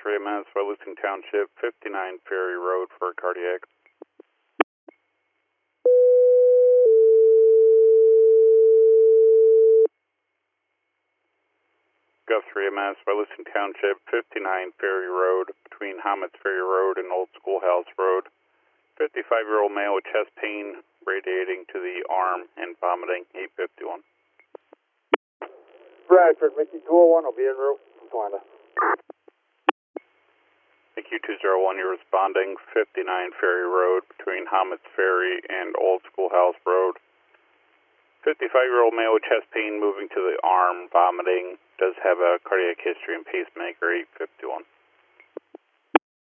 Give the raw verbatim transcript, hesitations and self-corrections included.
three M S, Wyalusing Township, fifty-nine Ferry Road for a cardiac. Gulf three M S, Wyalusing Township, fifty-nine Ferry Road, between Homitz Ferry Road and Old Schoolhouse Road. fifty-five-year-old male with chest pain, radiating to the arm and vomiting, eight fifty-one. Bradford, Mickey two oh one, will be en route from Florida. Thank you, two zero one, you're responding, fifty-nine Ferry Road, between Homitz Ferry and Old Schoolhouse Road. fifty-five-year-old male with chest pain, moving to the arm, vomiting, does have a cardiac history and pacemaker, eight fifty-one.